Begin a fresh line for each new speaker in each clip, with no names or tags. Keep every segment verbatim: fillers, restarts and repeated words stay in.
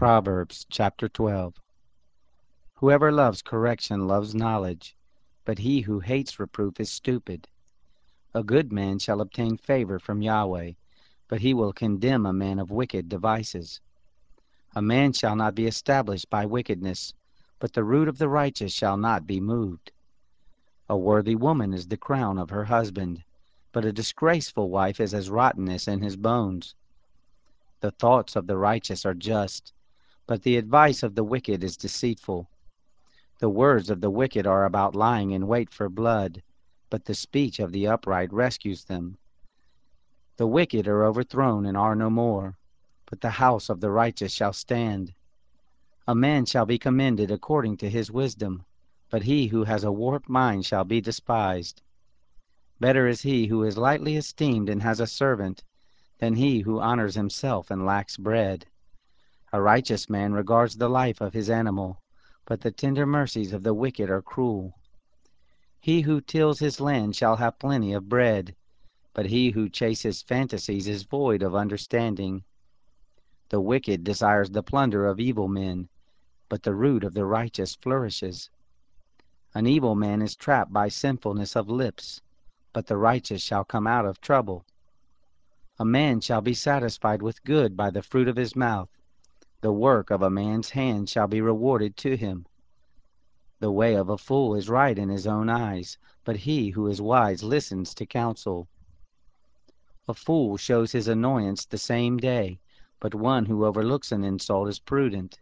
Proverbs chapter twelve. Whoever loves correction loves knowledge, but he who hates reproof is stupid. A good man shall obtain favor from Yahweh, but he will condemn a man of wicked devices. A man shall not be established by wickedness, but the root of the righteous shall not be moved. A worthy woman is the crown of her husband, but a disgraceful wife is as rottenness in his bones. The thoughts of the righteous are just, but the advice of the wicked is deceitful. The words of the wicked are about lying in wait for blood, but the speech of the upright rescues them. The wicked are overthrown and are no more, but the house of the righteous shall stand. A man shall be commended according to his wisdom, but he who has a warped mind shall be despised. Better is he who is lightly esteemed and has a servant, than he who honors himself and lacks bread. A righteous man regards the life of his animal, but the tender mercies of the wicked are cruel. He who tills his land shall have plenty of bread, but he who chases fantasies is void of understanding. The wicked desires the plunder of evil men, but the root of the righteous flourishes. An evil man is trapped by sinfulness of lips, but the righteous shall come out of trouble. A man shall be satisfied with good by the fruit of his mouth. The work of a man's hand shall be rewarded to him. The way of a fool is right in his own eyes, but he who is wise listens to counsel. A fool shows his annoyance the same day, but one who overlooks an insult is prudent.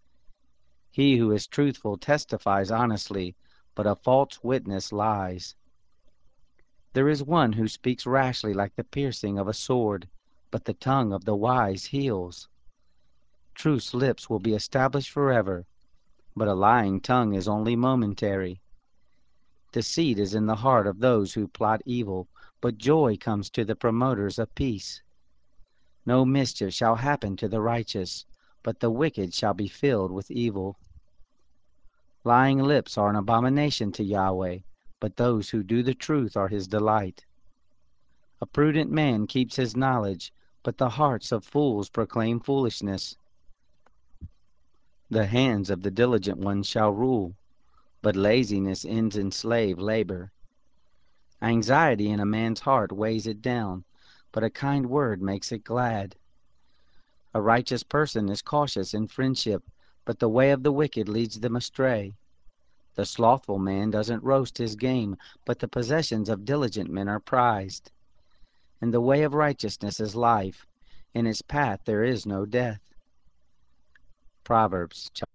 He who is truthful testifies honestly, but a false witness lies. There is one who speaks rashly like the piercing of a sword, but the tongue of the wise heals. Truth's lips will be established forever, but a lying tongue is only momentary. Deceit is in the heart of those who plot evil, but joy comes to the promoters of peace. No mischief shall happen to the righteous, but the wicked shall be filled with evil. Lying lips are an abomination to Yahweh, but those who do the truth are his delight. A prudent man keeps his knowledge, but the hearts of fools proclaim foolishness. The hands of the diligent one shall rule, but laziness ends in slave labor. Anxiety in a man's heart weighs it down, but a kind word makes it glad. A righteous person is cautious in friendship, but the way of the wicked leads them astray. The slothful man doesn't roast his game, but the possessions of diligent men are prized. And the way of righteousness is life, in its path there is no death. Proverbs chapter